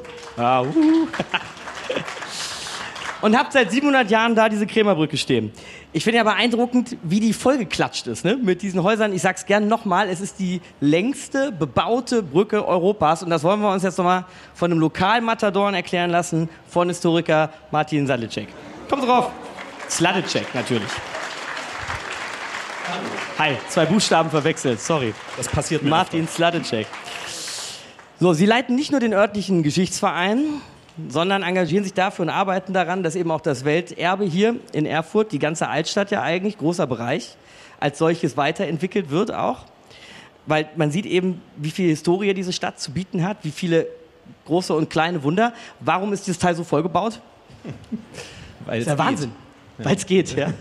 S3: Ja, uh. Und habt seit siebenhundert Jahren da diese Krämerbrücke stehen. Ich finde ja beeindruckend, wie die vollgeklatscht ist, ne? Mit diesen Häusern. Ich sag's gern nochmal, es ist die längste bebaute Brücke Europas. Und das wollen wir uns jetzt nochmal von einem Lokalmatadoren erklären lassen, von Historiker Martin Sladicek. Kommt drauf. Sladicek natürlich. Hi, zwei Buchstaben verwechselt, sorry.
S15: Das passiert mir.
S3: Martin Sladicek. So, Sie leiten nicht nur den örtlichen Geschichtsverein, sondern engagieren sich dafür und arbeiten daran, dass eben auch das Welterbe hier in Erfurt, die ganze Altstadt ja eigentlich, großer Bereich, als solches weiterentwickelt wird auch. Weil man sieht eben, wie viel Historie diese Stadt zu bieten hat, wie viele große und kleine Wunder. Warum ist dieses Teil so vollgebaut?
S15: Weil
S3: das ist ja Wahnsinn. Weil es geht, ja.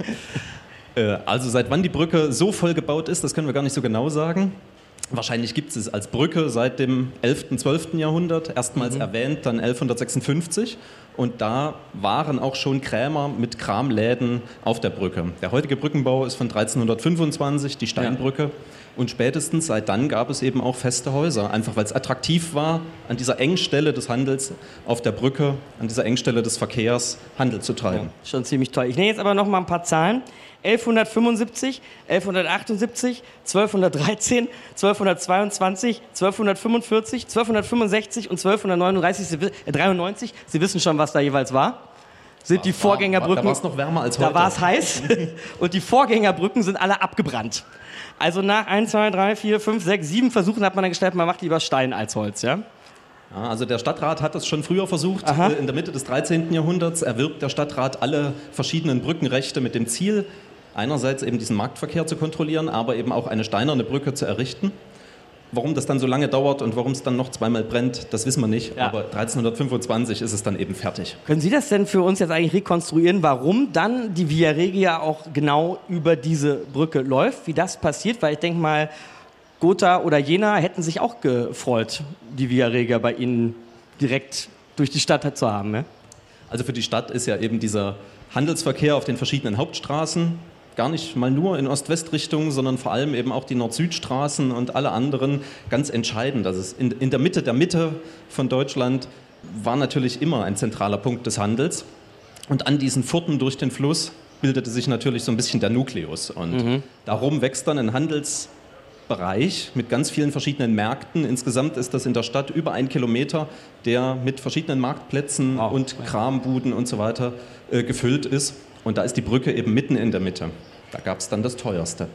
S15: Also seit wann die Brücke so voll gebaut ist, das können wir gar nicht so genau sagen. Wahrscheinlich gibt es es als Brücke seit dem elften, zwölften Jahrhundert, erstmals mhm. erwähnt, dann elfhundertsechsundfünfzig. Und da waren auch schon Krämer mit Kramläden auf der Brücke. Der heutige Brückenbau ist von dreizehnhundertfünfundzwanzig, die Steinbrücke. Ja. Und spätestens seit dann gab es eben auch feste Häuser, einfach weil es attraktiv war, an dieser Engstelle des Handels auf der Brücke, an dieser Engstelle des Verkehrs Handel zu treiben.
S3: Ja, schon ziemlich toll. Ich nenne jetzt aber noch mal ein paar Zahlen. elfhundertfünfundsiebzig, elfhundertachtundsiebzig, zwölfhundertdreizehn, zwölfhundertzweiundzwanzig, zwölfhundertfünfundvierzig, zwölfhundertfünfundsechzig und zwölfhundertneunundneunzig. Sie wissen schon, was da jeweils war. Sind die Vorgängerbrücken.
S15: Da war es noch wärmer als heute.
S3: Da war es heiß. Und die Vorgängerbrücken sind alle abgebrannt. Also nach eins, zwei, drei, vier, fünf, sechs, sieben Versuchen hat man dann gestellt, man macht lieber Stein als Holz, ja?
S15: Ja, also der Stadtrat hat das schon früher versucht.
S3: Aha.
S15: In der Mitte des dreizehnten Jahrhunderts erwirbt der Stadtrat alle verschiedenen Brückenrechte mit dem Ziel, einerseits eben diesen Marktverkehr zu kontrollieren, aber eben auch eine steinerne Brücke zu errichten. Warum das dann so lange dauert und warum es dann noch zweimal brennt, das wissen wir nicht. Ja. Aber dreizehnhundertfünfundzwanzig ist es dann eben fertig.
S3: Können Sie das denn für uns jetzt eigentlich rekonstruieren, warum dann die Via Regia auch genau über diese Brücke läuft, wie das passiert? Weil ich denke mal, Gotha oder Jena hätten sich auch gefreut, die Via Regia bei Ihnen direkt durch die Stadt zu haben. Ne?
S15: Also für die Stadt ist ja eben dieser Handelsverkehr auf den verschiedenen Hauptstraßen, gar nicht mal nur in Ost-West-Richtung, sondern vor allem eben auch die Nord-Süd-Straßen und alle anderen ganz entscheidend. Also in, in der Mitte der Mitte von Deutschland war natürlich immer ein zentraler Punkt des Handels. Und an diesen Furten durch den Fluss bildete sich natürlich so ein bisschen der Nukleus. Und mhm. darum wächst dann ein Handelsbereich mit ganz vielen verschiedenen Märkten. Insgesamt ist das in der Stadt über ein Kilometer, der mit verschiedenen Marktplätzen wow. und Krambuden und so weiter äh, gefüllt ist. Und da ist die Brücke eben mitten in der Mitte. Da gab es dann das Teuerste.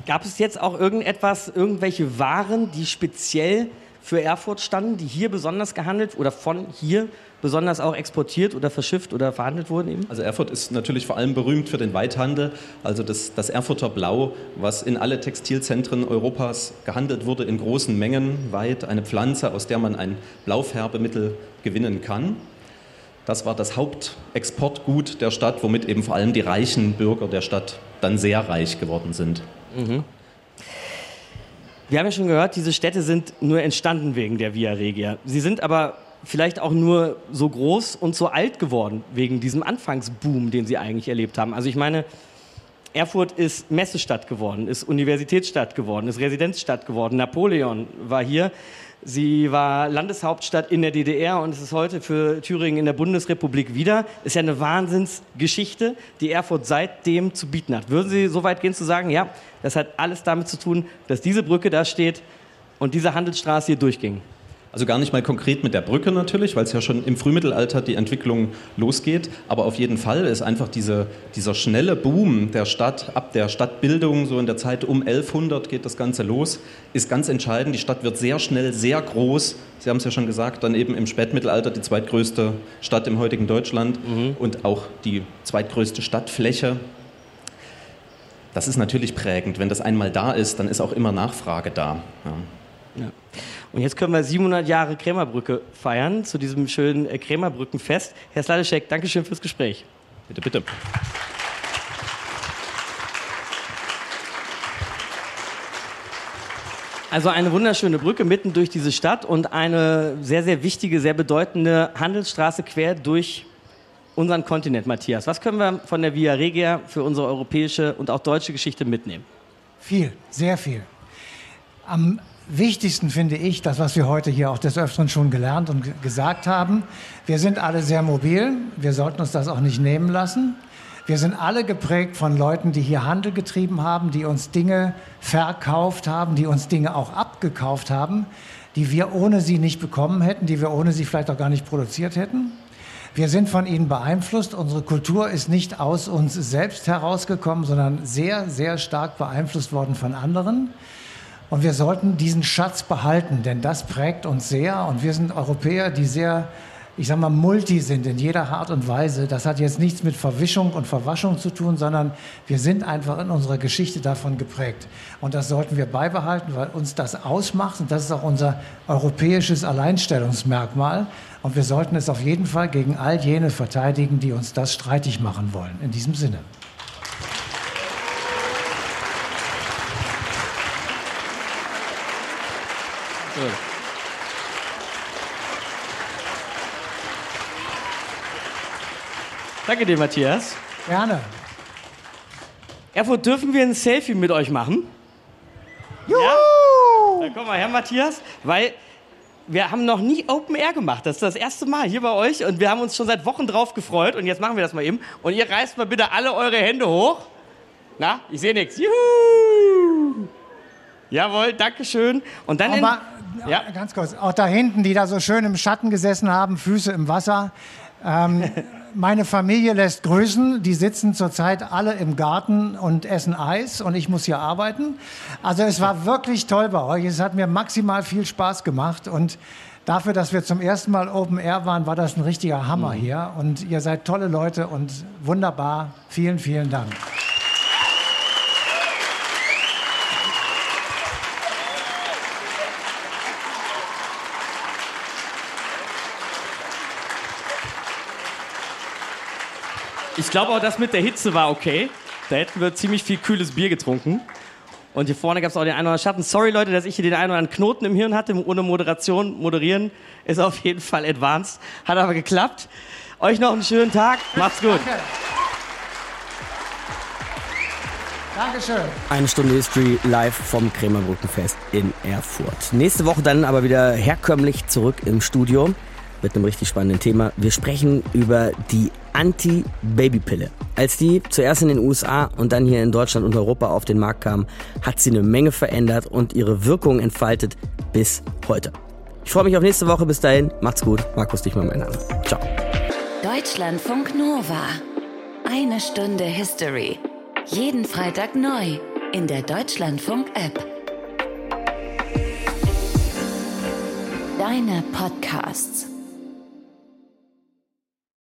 S3: Gab es jetzt auch irgendetwas, irgendwelche Waren, die speziell für Erfurt standen, die hier besonders gehandelt oder von hier besonders auch exportiert oder verschifft oder verhandelt wurden eben?
S15: Also Erfurt ist natürlich vor allem berühmt für den Weithandel, also das, das Erfurter Blau, was in alle Textilzentren Europas gehandelt wurde in großen Mengen, weit, eine Pflanze, aus der man ein Blaufärbemittel gewinnen kann. Das war das Hauptexportgut der Stadt, womit eben vor allem die reichen Bürger der Stadt dann sehr reich geworden sind.
S3: Mhm. Wir haben ja schon gehört, diese Städte sind nur entstanden wegen der Via Regia. Sie sind aber vielleicht auch nur so groß und so alt geworden wegen diesem Anfangsboom, den sie eigentlich erlebt haben. Also ich meine, Erfurt ist Messestadt geworden, ist Universitätsstadt geworden, ist Residenzstadt geworden. Napoleon war hier. Sie war Landeshauptstadt in der D D R und es ist heute für Thüringen in der Bundesrepublik wieder. Ist ja eine Wahnsinnsgeschichte, die Erfurt seitdem zu bieten hat. Würden Sie so weit gehen zu sagen, ja, das hat alles damit zu tun, dass diese Brücke da steht und diese Handelsstraße hier durchging?
S15: Also gar nicht mal konkret mit der Brücke natürlich, weil es ja schon im Frühmittelalter die Entwicklung losgeht. Aber auf jeden Fall ist einfach diese, dieser schnelle Boom der Stadt, ab der Stadtbildung, so in der Zeit um elfhundert geht das Ganze los, ist ganz entscheidend. Die Stadt wird sehr schnell, sehr groß. Sie haben es ja schon gesagt, dann eben im Spätmittelalter die zweitgrößte Stadt im heutigen Deutschland mhm. und auch die zweitgrößte Stadtfläche. Das ist natürlich prägend. Wenn das einmal da ist, dann ist auch immer Nachfrage da. Ja.
S3: Ja. Und jetzt können wir siebenhundert Jahre Krämerbrücke feiern, zu diesem schönen Krämerbrückenfest. Herr Sladyschek, danke schön fürs Gespräch.
S15: Bitte, bitte.
S3: Also eine wunderschöne Brücke mitten durch diese Stadt und eine sehr, sehr wichtige, sehr bedeutende Handelsstraße quer durch unseren Kontinent, Matthias. Was können wir von der Via Regia für unsere europäische und auch deutsche Geschichte mitnehmen?
S4: Viel, sehr viel. Am wichtigsten finde ich, das, was wir heute hier auch des Öfteren schon gelernt und g- gesagt haben, wir sind alle sehr mobil, wir sollten uns das auch nicht nehmen lassen. Wir sind alle geprägt von Leuten, die hier Handel getrieben haben, die uns Dinge verkauft haben, die uns Dinge auch abgekauft haben, die wir ohne sie nicht bekommen hätten, die wir ohne sie vielleicht auch gar nicht produziert hätten. Wir sind von ihnen beeinflusst. Unsere Kultur ist nicht aus uns selbst herausgekommen, sondern sehr, sehr stark beeinflusst worden von anderen. Und wir sollten diesen Schatz behalten, denn das prägt uns sehr. Und wir sind Europäer, die sehr, ich sag mal, multi sind in jeder Art und Weise. Das hat jetzt nichts mit Verwischung und Verwaschung zu tun, sondern wir sind einfach in unserer Geschichte davon geprägt. Und das sollten wir beibehalten, weil uns das ausmacht. Und das ist auch unser europäisches Alleinstellungsmerkmal. Und wir sollten es auf jeden Fall gegen all jene verteidigen, die uns das streitig machen wollen. In diesem Sinne.
S3: Danke dir, Matthias.
S4: Gerne.
S3: Erfurt, dürfen wir ein Selfie mit euch machen?
S4: Juhu!
S3: Ja? Dann komm mal her, Matthias, weil wir haben noch nie Open Air gemacht. Das ist das erste Mal hier bei euch und wir haben uns schon seit Wochen drauf gefreut und jetzt machen wir das mal eben. Und ihr reißt mal bitte alle eure Hände hoch. Na, ich sehe nichts. Juhu! Jawohl, dankeschön. Und dann...
S4: Aber,
S3: in, ja.
S4: Ganz kurz, auch da hinten, die da so schön im Schatten gesessen haben, Füße im Wasser. Ähm, meine Familie lässt grüßen. Die sitzen zurzeit alle im Garten und essen Eis und ich muss hier arbeiten. Also es war wirklich toll bei euch. Es hat mir maximal viel Spaß gemacht und dafür, dass wir zum ersten Mal Open Air waren, war das ein richtiger Hammer mhm. hier. Und ihr seid tolle Leute und wunderbar. Vielen, vielen Dank.
S3: Ich glaube auch, das mit der Hitze war okay. Da hätten wir ziemlich viel kühles Bier getrunken. Und hier vorne gab es auch den einen oder anderen Schatten. Sorry, Leute, dass ich hier den einen oder anderen Knoten im Hirn hatte. Ohne Moderation. Moderieren ist auf jeden Fall advanced. Hat aber geklappt. Euch noch einen schönen Tag. Macht's gut.
S4: Danke. Dankeschön.
S2: Eine Stunde History live vom Krämerbrückenfest in Erfurt. Nächste Woche dann aber wieder herkömmlich zurück im Studio mit einem richtig spannenden Thema. Wir sprechen über die Anti-Baby-Pille. Als die zuerst in den U S A und dann hier in Deutschland und Europa auf den Markt kam, hat sie eine Menge verändert und ihre Wirkung entfaltet bis heute. Ich freue mich auf nächste Woche. Bis dahin, macht's gut. Markus Dichmann, mein Name. Ciao.
S1: Deutschlandfunk Nova. Eine Stunde History. Jeden Freitag neu. in der Deutschlandfunk-App. Deine Podcasts.